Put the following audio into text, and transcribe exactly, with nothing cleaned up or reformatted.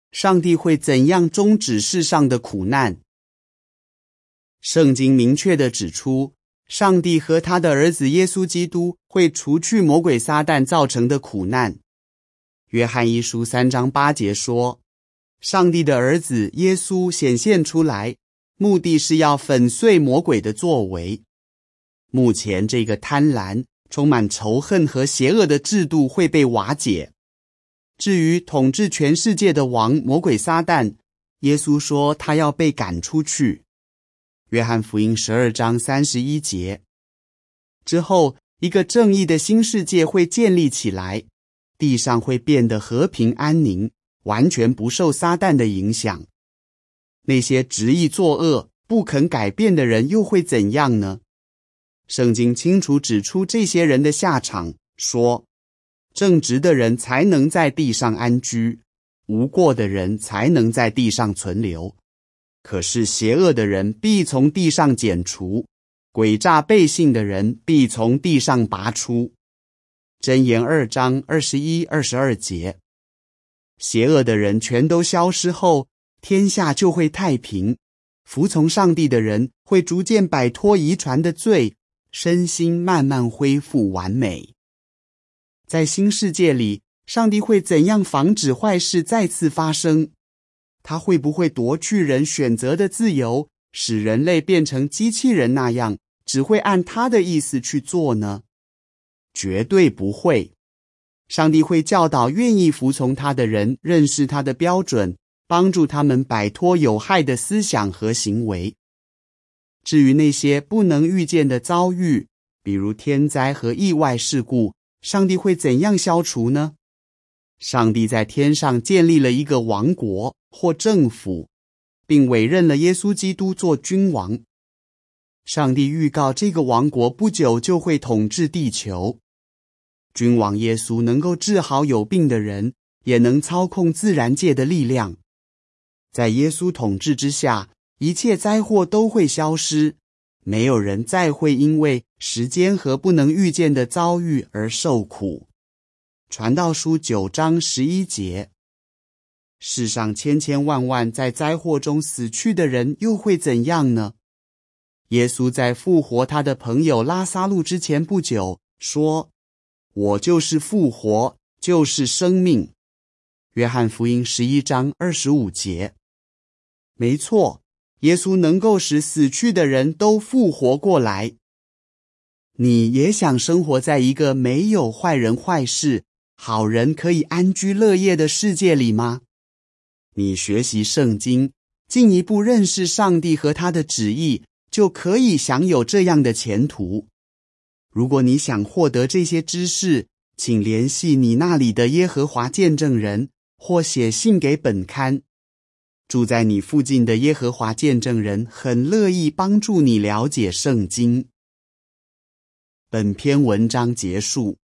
上帝会怎样终止世上的苦难。圣经明确地指出，上帝和他的儿子耶稣基督会除去魔鬼撒旦造成的苦难。约翰一书三章八节说，上帝的儿子耶稣显现出来，目的是要粉碎魔鬼的作为。目前这个贪婪、充满仇恨和邪恶的制度会被瓦解。至于统治全世界的王魔鬼撒旦，耶稣说他要被赶出去。约翰福音十二章三十一节。之后，一个正义的新世界会建立起来，地上会变得和平安宁，完全不受撒旦的影响。那些执意作恶、不肯改变的人又会怎样呢？圣经清楚指出这些人的下场，说，正直的人才能在地上安居，无过的人才能在地上存留。可是邪恶的人必从地上剪除，诡诈背信的人必从地上拔出。箴言二章二十一、二十二节。邪恶的人全都消失后，天下就会太平。服从上帝的人会逐渐摆脱遗传的罪，身心慢慢恢复完美。在新世界里，上帝会怎样防止坏事再次发生？他会不会夺去人选择的自由，使人类变成机器人那样，只会按他的意思去做呢？绝对不会。上帝会教导愿意服从他的人认识他的标准，帮助他们摆脱有害的思想和行为。至于那些不能预见的遭遇，比如天灾和意外事故，上帝会怎样消除呢？上帝在天上建立了一个王国或政府，并委任了耶稣基督做君王。上帝预告这个王国不久就会统治地球。君王耶稣能够治好有病的人，也能操控自然界的力量。在耶稣统治之下，一切灾祸都会消失，没有人再会因为时间和不能预见的遭遇而受苦。传道书九章十一节。世上千千万万在灾祸中死去的人又会怎样呢？耶稣在复活他的朋友拉撒路之前不久说，我就是复活，就是生命。约翰福音十一章二十五节。没错，耶稣能够使死去的人都复活过来。你也想生活在一个没有坏人坏事，好人可以安居乐业的世界里吗？你学习圣经，进一步认识上帝和他的旨意，就可以享有这样的前途。如果你想获得这些知识，请联系你那里的耶和华见证人，或写信给本刊。住在你附近的耶和华见证人很乐意帮助你了解圣经。本篇文章结束。